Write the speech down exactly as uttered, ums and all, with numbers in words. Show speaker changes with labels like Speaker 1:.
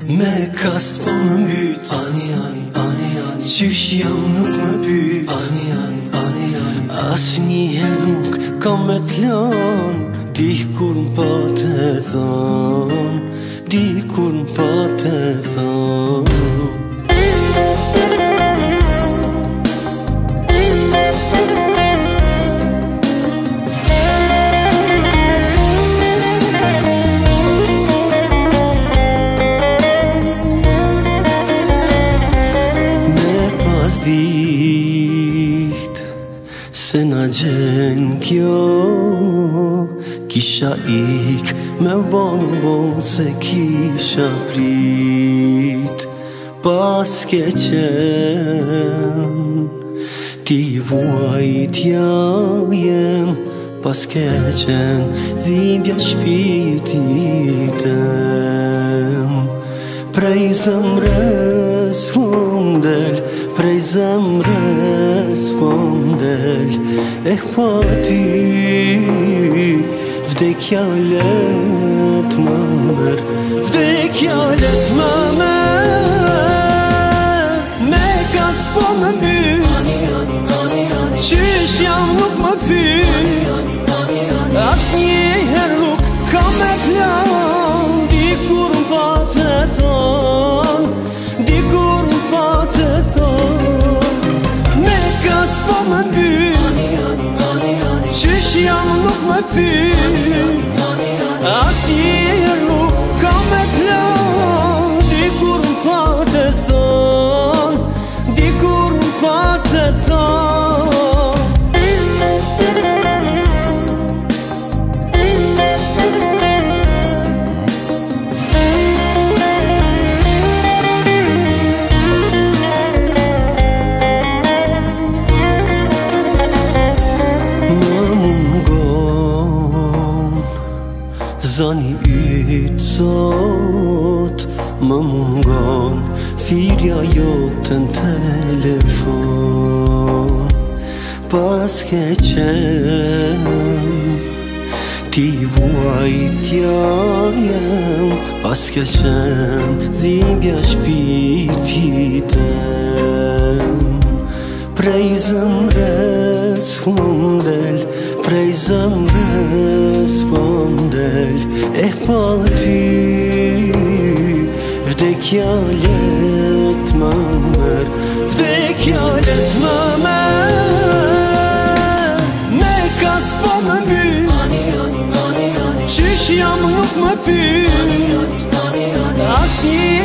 Speaker 1: Me kast po më mbyt Ani, ani, ani, ani Qysh jam nuk më pyt Ani, ani, ani, ani As njëherë nuk kam me t'lan Dikur m'pa të thon Dikur m'pa të thon Dit se na gjen kjo Kisha ik me bon von se kisha prit Pas ke qen Ti vuajtja jem Pas ke qen Dhimbja shpirtitem Prej zemrës kom del Prej zemrës kom del Eh pa ty Vdekja let më mer Vdekja let më mer Me kas po më mbyt Qysh jam nuk më pyt As njëher nuk kam me t'lan Dikur m'pa të thon Dikur m'pa të thon Me kas po më mbyt Qysh jam nuk më pyt As njëher nuk kam me t'lan Dikur m'pa të thon Dikur m'pa të thon Zani yt sot Më mungon Thirja jote në telefon Pas ke qen Ti vuajtja jem Pas ke qen Dhimbja shpirtitem Prej zemrës kom del Prej zemrës kom del Eh pa ty Vdekja let më mer Vdekja let më mer Me kas po më mbyt Qysh jam nuk më pyt As një